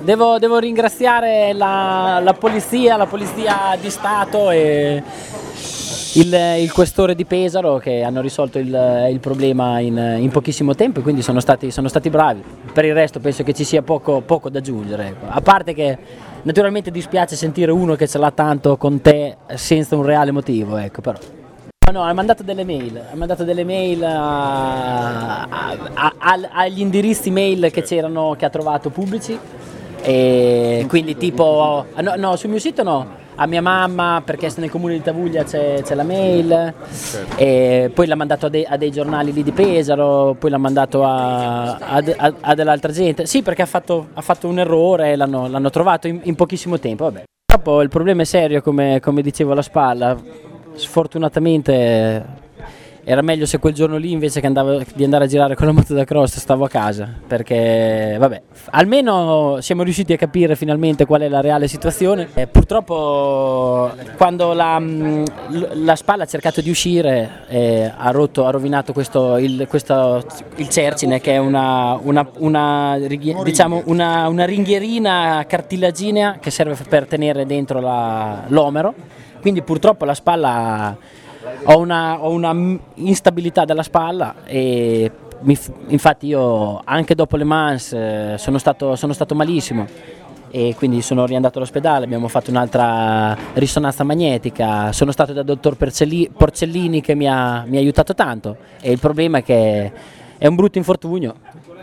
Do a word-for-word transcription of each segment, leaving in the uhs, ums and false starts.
devo, devo ringraziare la, la polizia, la polizia di Stato e il, il questore di Pesaro che hanno risolto il, il problema in, in pochissimo tempo e quindi sono stati, sono stati bravi. Per il resto penso che ci sia poco, poco da aggiungere, ecco. A parte che naturalmente dispiace sentire uno che ce l'ha tanto con te senza un reale motivo, ecco, però. No, no, ha mandato delle mail, ha mandato delle mail a, a, a, agli indirizzi mail che c'erano, che ha trovato pubblici, e quindi tipo, no, no, sul mio sito no, a mia mamma perché nel comune di Tavuglia c'è, c'è la mail, e poi l'ha mandato a, de, a dei giornali lì di Pesaro, poi l'ha mandato a, a, a, a dell'altra gente, sì perché ha fatto, ha fatto un errore e l'hanno, l'hanno trovato in, in pochissimo tempo, vabbè. Purtroppo il problema è serio come, come dicevo alla spalla. Sfortunatamente era meglio se quel giorno lì invece che andavo, di andare a girare con la moto da cross stavo a casa, perché vabbè, almeno siamo riusciti a capire finalmente qual è la reale situazione. E purtroppo quando la, la spalla ha cercato di uscire eh, ha rotto, ha rovinato questo, il, questo, il cercine, che è una, una, una, diciamo una, una ringhierina cartilaginea che serve per tenere dentro la, l'omero. Quindi purtroppo la spalla, ho una, ho una instabilità della spalla e mi, infatti io anche dopo le Mans eh, sono, stato, sono stato malissimo e quindi sono riandato all'ospedale, abbiamo fatto un'altra risonanza magnetica, sono stato dal dottor Porcellini che mi ha, mi ha aiutato tanto e il problema è che è un brutto infortunio.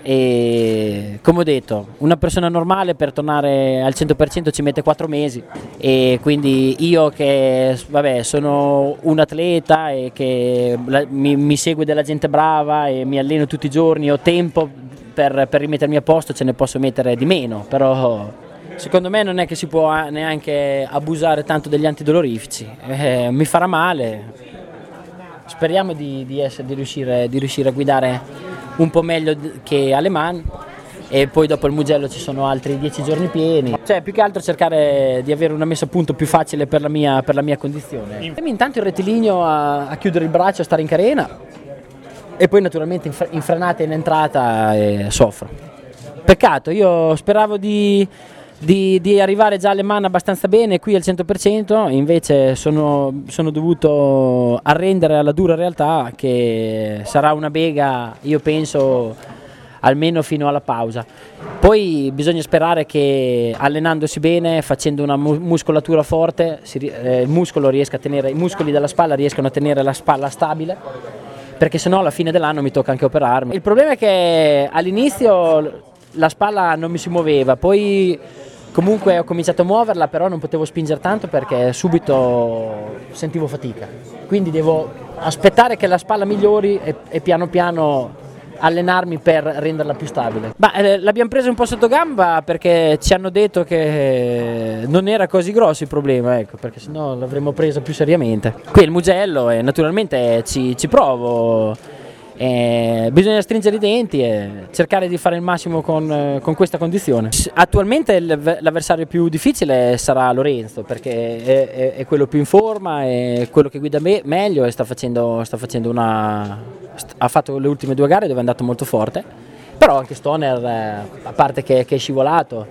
E come ho detto, una persona normale per tornare al cento per cento ci mette quattro mesi e quindi io che vabbè, sono un atleta e che la, mi, mi segue della gente brava e mi alleno tutti i giorni, ho tempo per, per rimettermi a posto, ce ne posso mettere di meno, però secondo me non è che si può neanche abusare tanto degli antidolorifici, eh, mi farà male, speriamo di, di, essere, di, riuscire, di riuscire a guidare un po' meglio che alle Mans e poi dopo il Mugello ci sono altri dieci giorni pieni, cioè più che altro cercare di avere una messa a punto più facile per la mia, per la mia condizione. E intanto il rettilineo a, a chiudere il braccio, a stare in carena e poi naturalmente in, in frenata e in entrata e soffro. Peccato, io speravo di, di, di arrivare già alle Mans abbastanza bene qui al cento per cento, invece sono, sono dovuto arrendere alla dura realtà che sarà una bega, io penso, almeno fino alla pausa. Poi bisogna sperare che allenandosi bene, facendo una mu- muscolatura forte, si, eh, il muscolo riesca a tenere, i muscoli della spalla riescano a tenere la spalla stabile, perché sennò alla fine dell'anno mi tocca anche operarmi. Il problema è che all'inizio la spalla non mi si muoveva, poi comunque ho cominciato a muoverla, però non potevo spingere tanto perché subito sentivo fatica, quindi devo aspettare che la spalla migliori e, e piano piano allenarmi per renderla più stabile. Ma eh, l'abbiamo presa un po' sotto gamba perché ci hanno detto che non era così grosso il problema, ecco, perché sennò l'avremmo presa più seriamente. Qui è il Mugello e naturalmente ci, ci provo. Eh, bisogna stringere i denti e cercare di fare il massimo con, con questa condizione. Attualmente l'avversario più difficile sarà Lorenzo, perché è, è, è quello più in forma, è quello che guida me, meglio e sta facendo, sta facendo una, ha fatto le ultime due gare dove è andato molto forte, però anche Stoner, a parte che, che è scivolato,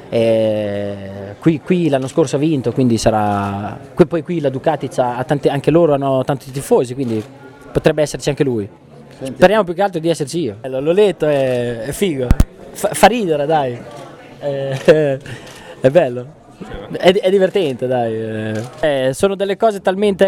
eh, qui, qui l'anno scorso ha vinto, quindi sarà, poi qui la Ducati ha tanti, anche loro hanno tanti tifosi, quindi potrebbe esserci anche lui. Speriamo più che altro di esserci io. L'ho letto, è, è figo, fa, fa ridere, dai, è, è, è bello, è, è divertente, dai. Eh, sono delle cose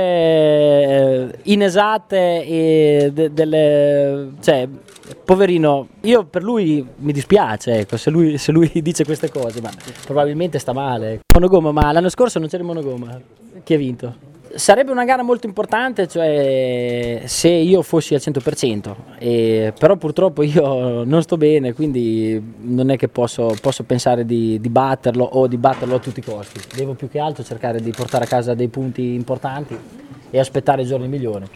talmente inesatte e de, delle, cioè, poverino, io per lui mi dispiace, ecco, se lui, se lui dice queste cose, ma probabilmente sta male. Monogoma, ma l'anno scorso non c'era il monogoma, chi ha vinto? Sarebbe una gara molto importante, cioè se io fossi al cento per cento, e, però purtroppo io non sto bene, quindi non è che posso, posso pensare di, di batterlo o di batterlo a tutti i costi. Devo più che altro cercare di portare a casa dei punti importanti e aspettare i giorni migliori.